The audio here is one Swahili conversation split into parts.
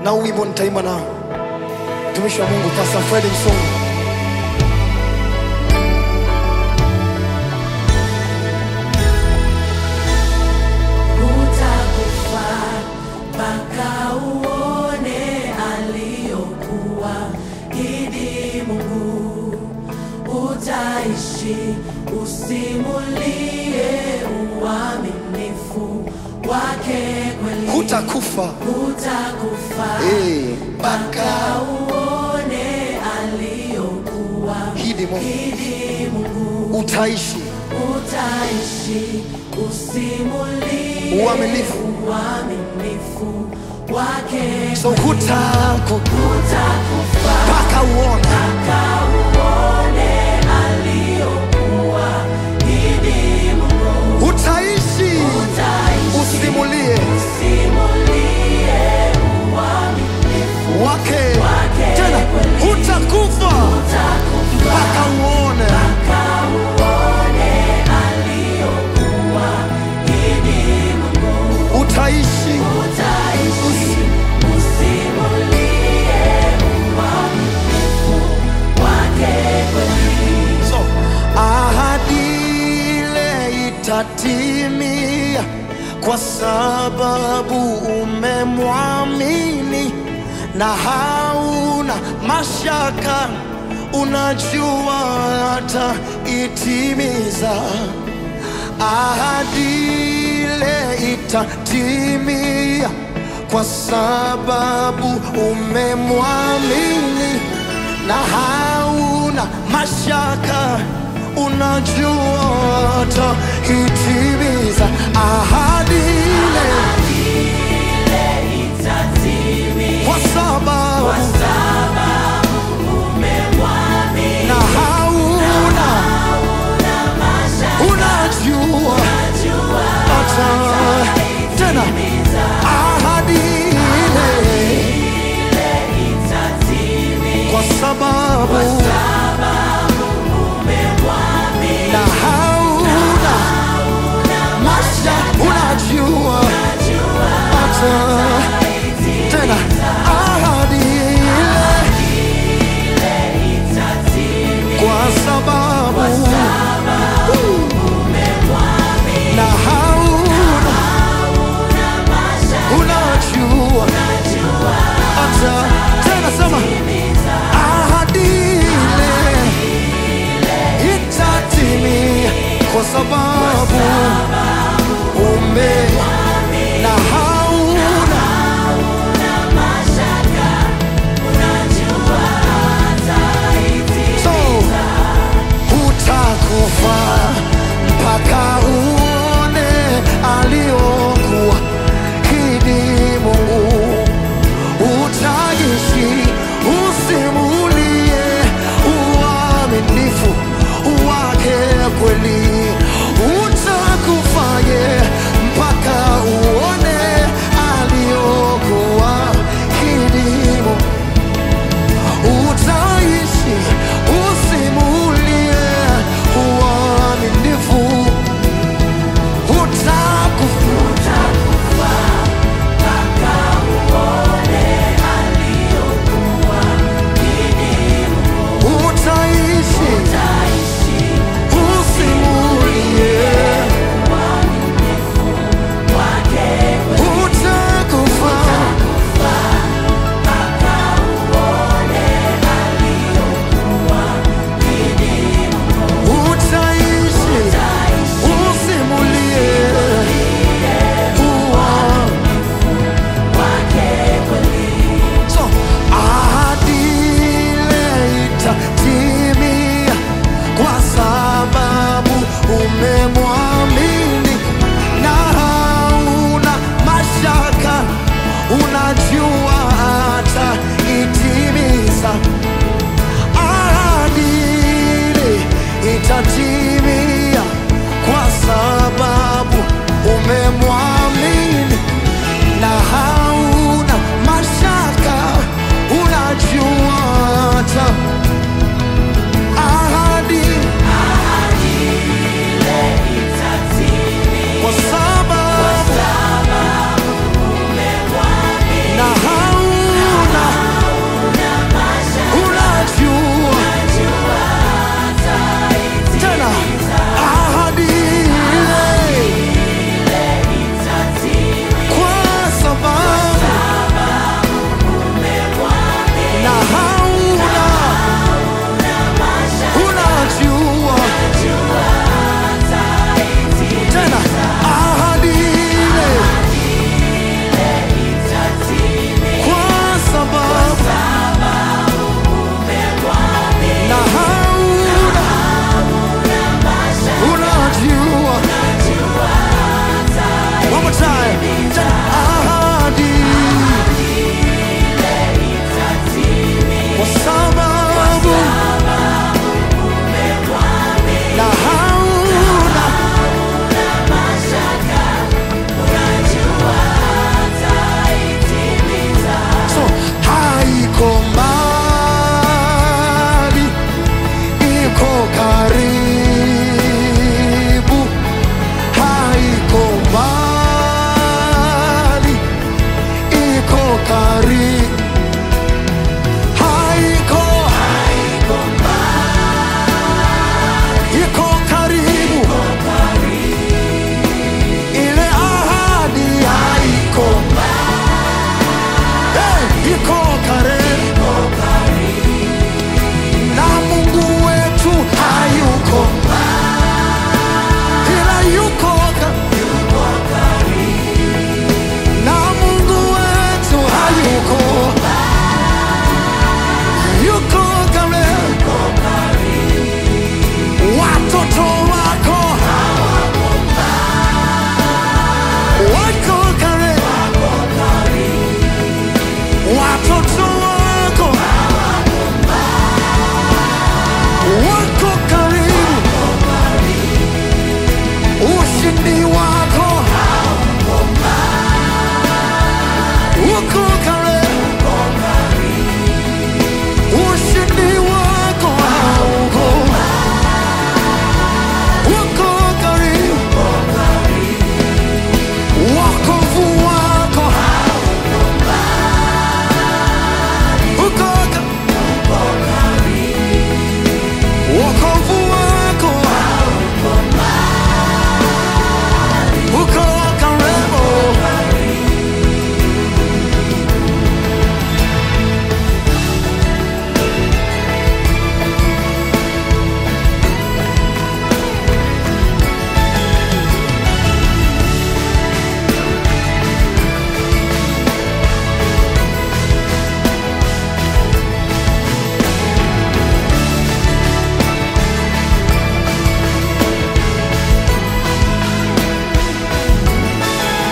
na wimbo nitaimba nao. Mtumishi wa Mungu Pastor Fred Msongo. Usimulie uaminifu wake kweli. Hutakufa mpaka uone aliyokuwa hidi Mungu. Utaishi usimulie uaminifu wake. So hutakufa mpaka uone utaishi usimulie uaminifu wake. Tena hutakufa mpaka uone aliyokuwa hidi Mungu. Utaishi usimulie uaminifu wake kweli. So ahadi itatimia kwa sababu umemwamini, na hauna mashaka, unajua ataitimiza. Ahadi ile itatimia kwa sababu umemwamini, na hauna mashaka, unajua ataitimiza. Ahadi ile itatimia kwa sababu umemwamini, na hauna mashaka, unajua tena. Ahadi ile itatimia kwa sababu na hauna mashaka, unajua tena. Ahadi ile kwa sababu na hauna unajua tena. Sema ahadi itatimia kwa sababu na hauna mashaka, unajua ataitimiza. So hutakufa mpaka uone aliyokuwa hidi Mungu. Utaishi usimulie uaminifu wake kweli.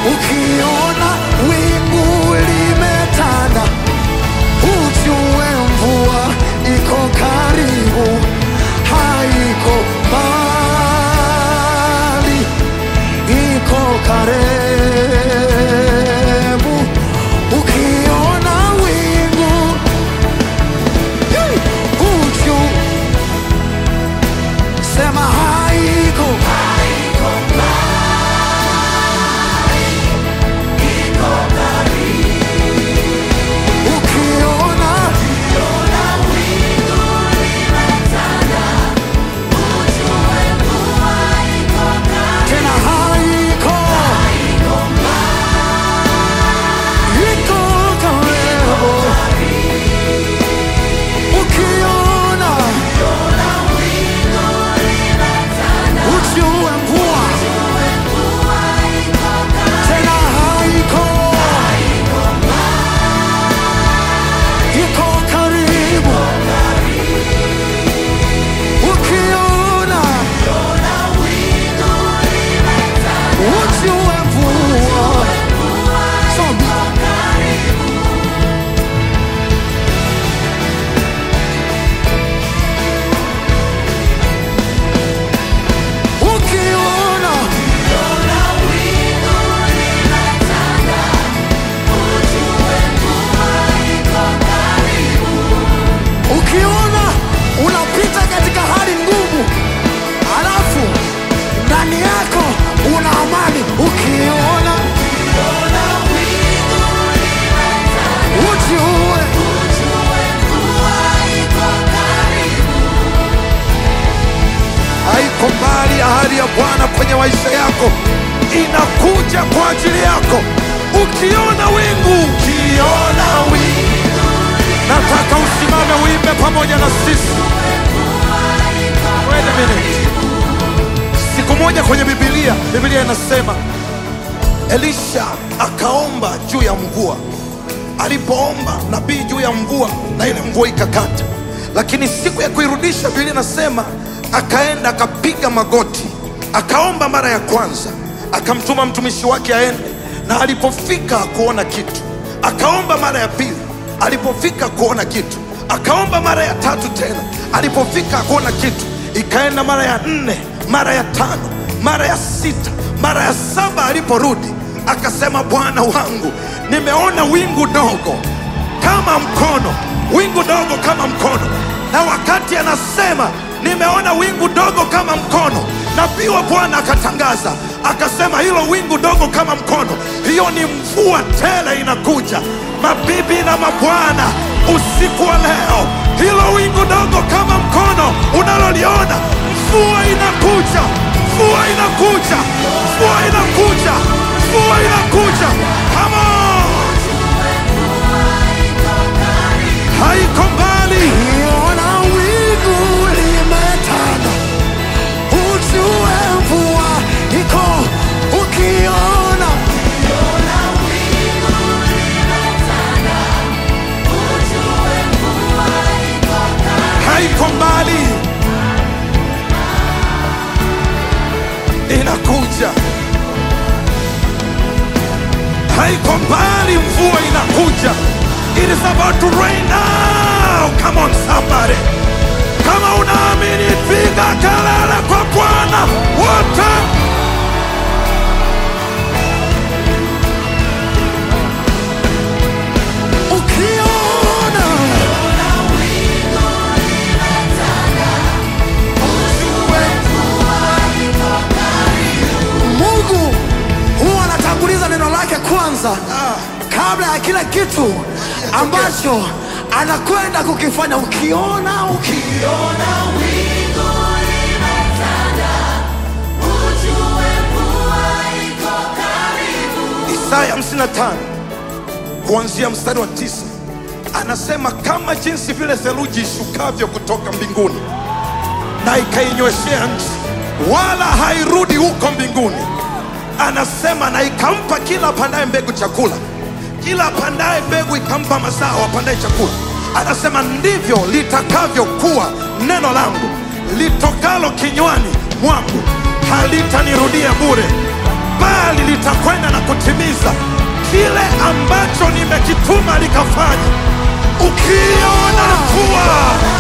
Ukiona wingu limetanda, ujue mvua iko karibu, haiko mbali, iko karibu. Ukiona wingu, ujue, sema haiko mbali. Ahadi ya Bwana kwenye maisha yako inakuja kwa ajili yako. Ukiona wingu, nataka usimame uimbe pamoja na sisi. Wait a minute. Siku moja kwenye Biblia inasema Elisha akaomba juu ya mvua. Alipoomba nabii juu ya mvua, na ile mvua ikakata. Lakini siku ya kuirudisha, Biblia inasema akaenda akapiga magoti, akaomba mara ya kwanza, akamtuma mtumishi wake aende, na alipofika kuona kitu. Akaomba mara ya pili, alipofika kuona kitu. Akaomba mara ya tatu tena, alipofika kuona kitu. Ikaenda mara ya 4, mara ya 5, mara ya 6, mara ya 7. Aliporudi akasema, Bwana wangu, nimeona wingu dogo kama mkono, wingu dogo kama mkono. Na wakati anasema nimeona wingu dogo kama mkono, nabii wa Bwana akatangaza akasema, hilo wingu dogo kama mkono, hiyo ni mvua tele inakuja. Mabibi na mabwana, usiku wa leo, hilo wingu dogo kama mkono unaloliona, mvua inakuja, mvua inakuja, mvua inakuja, mvua inakuja. Come on! Haiko mbali. Ukiona wingu limetanda, ujue mvua iko. Ukiona wingu limetanda, ujue mvua iko. Haiko mbali, inakuja. Haiko mbali, mvua inakuja. It is about to rain now. Come on somebody. Kama unaamini, piga kelele kwa Bwana wote. Ukiona wingu limetanda, ujue mvua iko karibu. Mungu huwa anatanguliza neno lake kwanza kabla ya kila kitu ambacho anakwenda kukifanya. Ukiona wingu limetanda, ujue mvua iko karibu. Isaya 55 kuanzia mstari wa 9 anasema, kama jinsi vile theluji ishukavyo kutoka mbinguni na ikainyweshea nchi, wala hairudi huko mbinguni, anasema, na ikampa kila apandaye mbegu chakula, kila apandaye mbegu ikampa mazao apandaye chakula. Anasema, ndivyo litakavyokuwa neno langu litokalo kinywani mwangu, halitanirudia bure, bali litakwenda na kutimiza kile ambacho nimekituma likafanya. Ukiona mvua,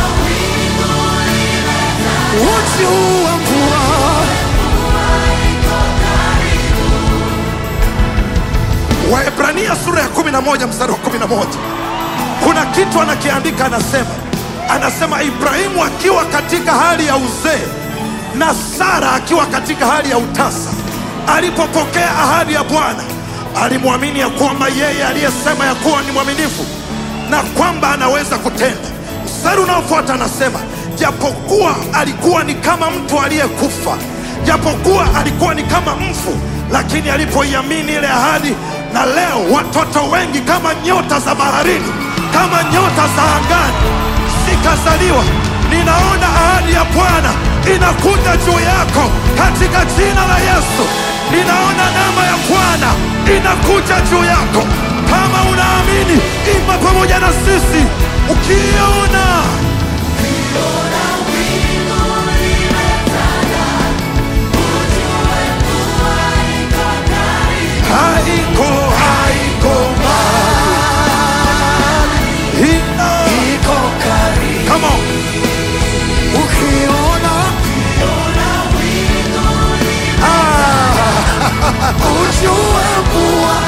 ujue mvua Waebrania sura ya 11 mstari wa 11, kuna kitu anakiandika, anasema Ibrahimu akiwa katika hali ya uzee na Sara akiwa katika hali ya utasa, alipopokea ahadi ya Bwana alimwamini ya kwamba yeye aliyesema ya kuwa ni mwaminifu na kwamba anaweza kutenda. Mstari unaofuata anasema japokuwa alikuwa ni kama mtu aliyekufa, japokuwa alikuwa ni kama mfu, lakini alipoiamini ile ahadi. Na leo watoto wengi kama nyota za baharini, kama nyota za angani zikazaliwa. Ninaona ahadi ya Bwana inakuja juu yako katika jina la Yesu. Ninaona neema ya Bwana inakuja juu yako. Kama unaamini, imba pamoja na sisi. Ukiona haiko mbali, iko karibu. come on. Ukiona ujue mvua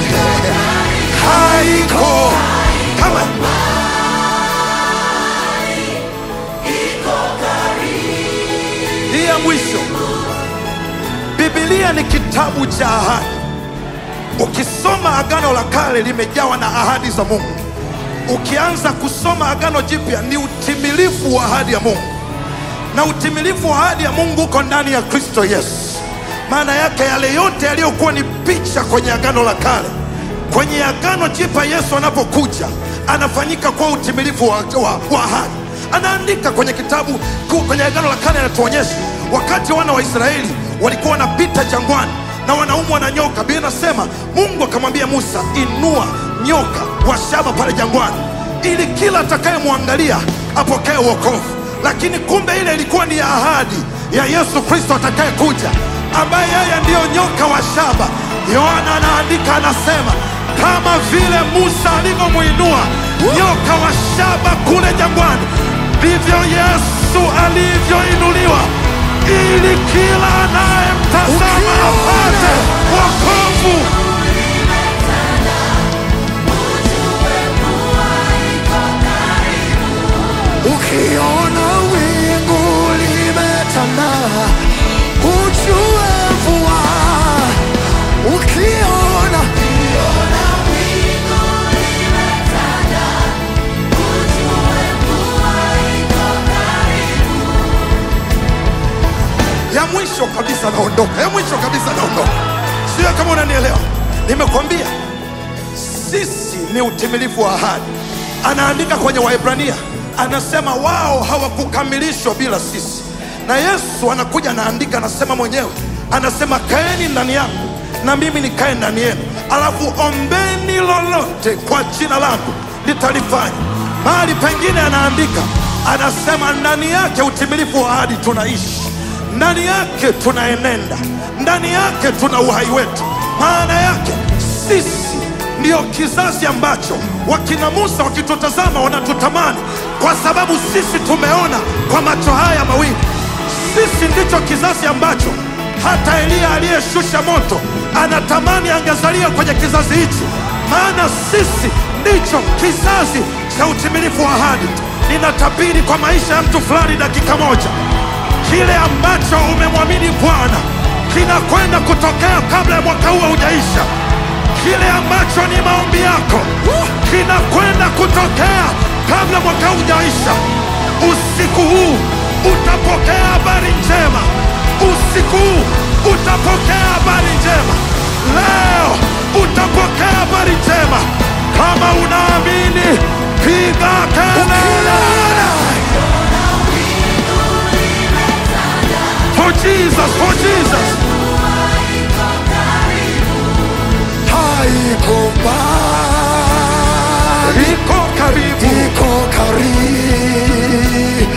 Haiko kama hii ya mwisho. Biblia ni kitabu cha ahadi. Ukisoma Agano la Kale limejawa na ahadi za Mungu. Ukianza kusoma Agano Jipya ni utimilifu wa ahadi ya Mungu, na utimilifu wa ahadi ya Mungu uko ndani ya Kristo Yesu. Maana yake yale yote yaliyokuwa ni picha kwenye Agano la Kale, kwenye Agano Jipya Yesu anapokuja anafanyika kwa utimilifu wa ahadi. Anaandika kwenye kitabu, kwenye Agano la Kale anatuonyesha wakati wana wa Israeli walikuwa wanapita jangwani na wanaumwa na nyoka. Biblia inasema Mungu akamwambia Musa, inua nyoka wa shaba pale jangwani ili kila atakayemwangalia apokee wokovu. Lakini kumbe ile ilikuwa ni ahadi ya Yesu Kristo atakayekuja, ambaye yeye ndiyo nyoka wa shaba. Yohana anaandika, anasema kama vile Musa alivyomuinua nyoka wa shaba kule jangwani, ndivyo Yesu alivyoinuliwa ili kila anayemtazama apate wokovu. Ukiona wingu limetanda, ujue mvua. Ukiona wingu limetanda, ujue mvua iko karibu. Ya mwisho kabisa naondoka, sio kama unanielewa. Nimekwambia sisi ni utimilifu wa ahadi. Anaandika kwenye Waebrania, anasema wao hawakukamilishwa bila sisi. Na Yesu anakuja anaandika, anasema mwenyewe, anasema kaeni ndani yangu na mimi nikae ndani yenu, alafu ombeni lolote kwa jina langu nitalifanya. Mahali pengine anaandika, anasema ndani yake utimilifu wa ahadi tunaishi, ndani yake tunaenenda, ndani yake tuna uhai wetu. Maana yake sisi ndio kizazi ambacho wakina Musa wakitutazama wanatutamani, kwa sababu sisi tumeona kwa macho haya mawili. Sisi ndicho kizazi ambacho hata Eliya aliyeshusha moto anatamani angezalia kwenye kizazi hichi, maana sisi ndicho kizazi cha utimilifu wa ahadi. Ninatabiri kwa maisha ya mtu fulani dakika moja, kile ambacho umemwamini Bwana kinakwenda kutokea kabla ya mwaka huu haujaisha. Kile ambacho ni maombi yako kinakwenda kutokea kabla mwaka huu hujaisha. Usiku huu utapokea habari njema. Usiku huu utapokea habari njema. Leo utapokea habari njema. Kama unaamini, piga kelele. For Jesus, for Jesus. Haiko mbali, Iko karibu. iko karibu.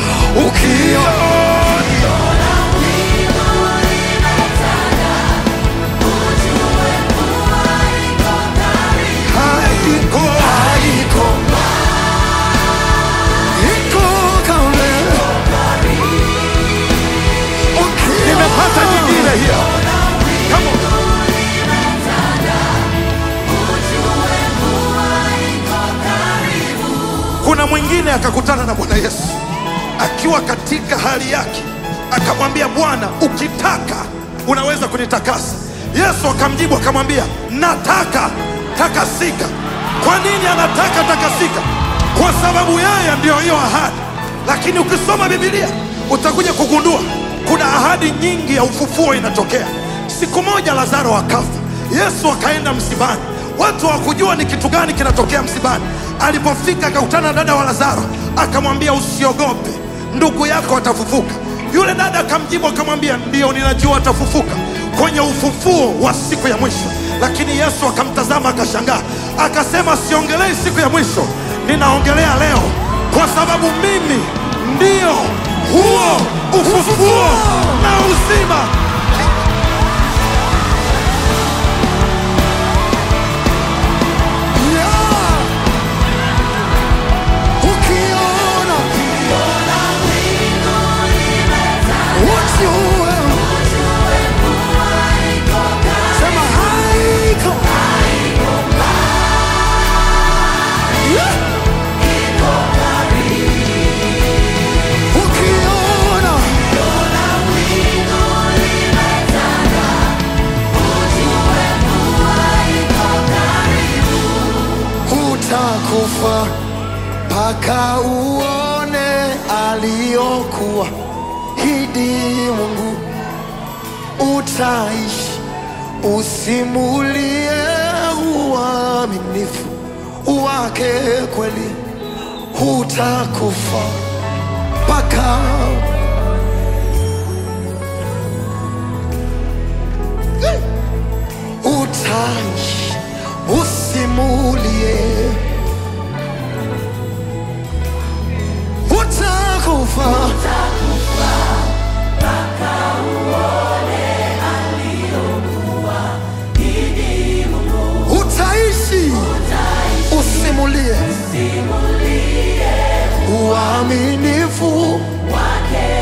Ukiona akakutana na Bwana Yesu akiwa katika hali yake, akamwambia, Bwana, ukitaka unaweza kunitakasa. Yesu akamjibu akamwambia, nataka takasika. Kwa nini anataka takasika? Kwa sababu yeye ndio hiyo ahadi. Lakini ukisoma Biblia utakuja kugundua kuna ahadi nyingi ya ufufuo inatokea. Siku moja Lazaro akafa, Yesu akaenda msibani. Watu hawakujua ni kitu gani kinatokea msibani. Alipofika akakutana na dada wa Lazaro, akamwambia, usiogope, ndugu yako atafufuka. Yule dada akamjibu akamwambia, ndio, ninajua atafufuka kwenye ufufuo wa siku ya mwisho. Lakini Yesu akamtazama akashangaa, akasema, siongelei siku ya mwisho, ninaongelea leo, kwa sababu mimi ndio huo ufufuo na uzima. Kufa mpaka uone aliyokuwa hidi Mungu, utaishi usimulie uaminifu wake kweli. Hutakufa mpaka utaishi usimulie. Utakufa mpaka uone aliyokuwa hidi Mungu. Utaishi usimulie Simulie uaminifu wake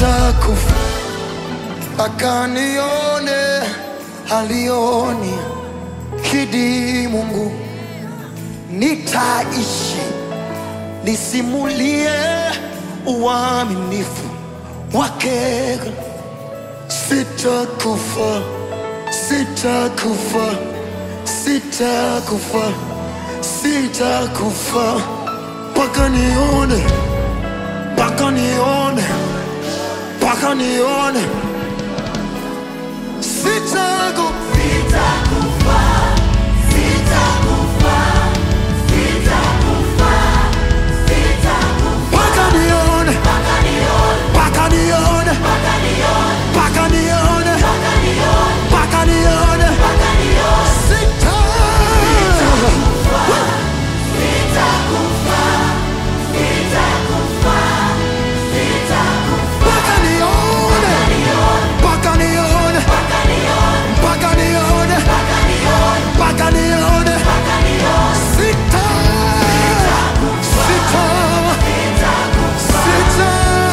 sitakufa mpaka nione alioni kidi Mungu. Nitaishi nisimulie uaminifu wake. Sitakufa, sitakufa, sitakufa, sitakufa mpaka nione, mpaka nione, mpaka nione. Sitakufa, Sitakufa, sitakufa, sitakufa, sitakufa. mpaka nione, Mpaka nione, mpaka nione, mpaka nione, mpaka nione, mpaka nione, mpaka nione. mpaka nione. Sitakufa. Sitakufa, sitakufa, sitakufa. Mpaka nione, mpaka nione, Mpaka nione, mpaka nione, mpaka nione, mpaka nione. mpaka nione. Sita, sita, sita,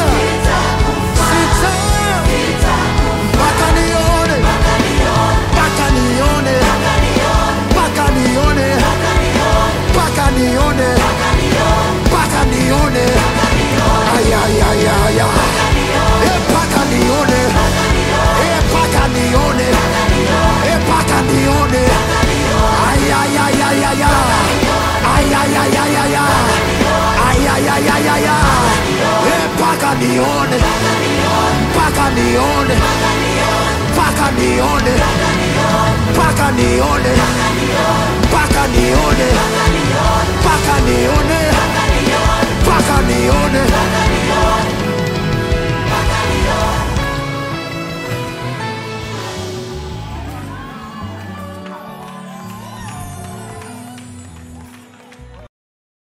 sita, mpaka nione, mpaka nione, mpaka nione, mpaka nione, mpaka nione. Ay, ay, ay, ay, ay. Mpaka nione, mpaka nione, mpaka nione. Ay, ay, ay, ay, ay, ay. Ay, ay, ay, ay, ay, ay. Ay, ay, ay, ay, ay, ay. Mpaka nione, mpaka nione, mpaka nione, mpaka nione, mpaka nione, mpaka nione.